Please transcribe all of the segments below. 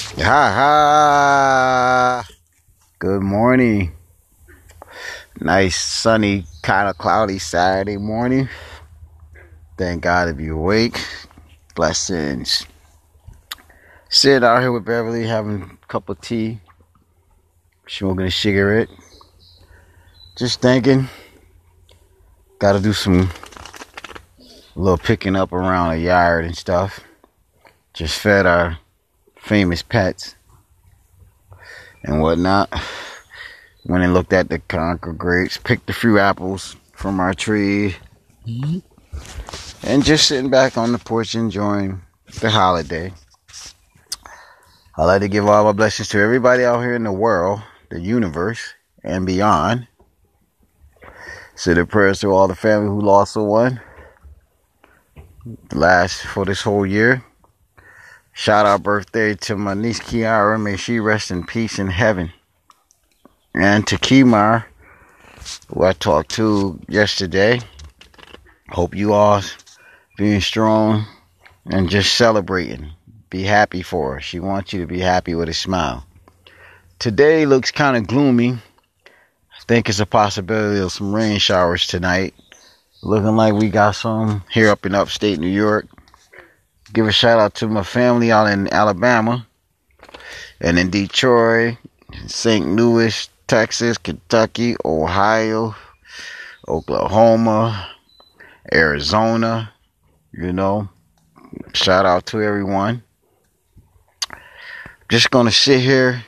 Ha ha! Good morning. Nice sunny, kind of cloudy Saturday morning. Thank God to be awake. Blessings. Sitting out here with Beverly having a cup of tea, smoking a cigarette. Just thinking. Got to do some little picking up around the yard and stuff. Just fed our famous pets and whatnot. Went and looked at the Concord grapes, picked a few apples from our tree, and just sitting back on the porch enjoying the holiday. I'd like to give all my blessings to everybody out here in the world, the universe, and beyond. Send the prayers to all the family who lost a one last for this whole year. Shout out birthday to my niece Kiara. May she rest in peace in heaven. And to Kimar, who I talked to yesterday. Hope you all being strong and just celebrating. Be happy for her. She wants you to be happy with a smile. Today looks kind of gloomy. I think it's a possibility of some rain showers tonight. Looking like we got some here up in upstate New York. Give a shout out to my family out in Alabama and in Detroit, St. Louis, Texas, Kentucky, Ohio, Oklahoma, Arizona. Shout out to everyone. Just gonna sit here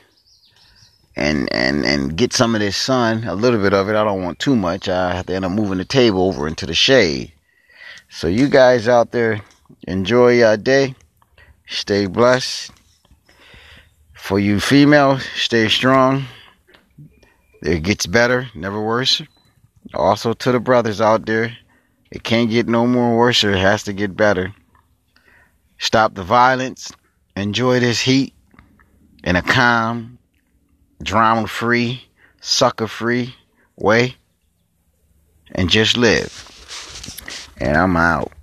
and get some of this sun, a little bit of it. I don't want too much. I have to end up moving the table over into the shade. So you guys out there, enjoy your day. Stay blessed. For you females, stay strong. It gets better, never worse. Also to the brothers out there, it can't get no more worse. It has to get better. Stop the violence. Enjoy this heat in a calm, drama-free, sucker-free way. And just live. And I'm out.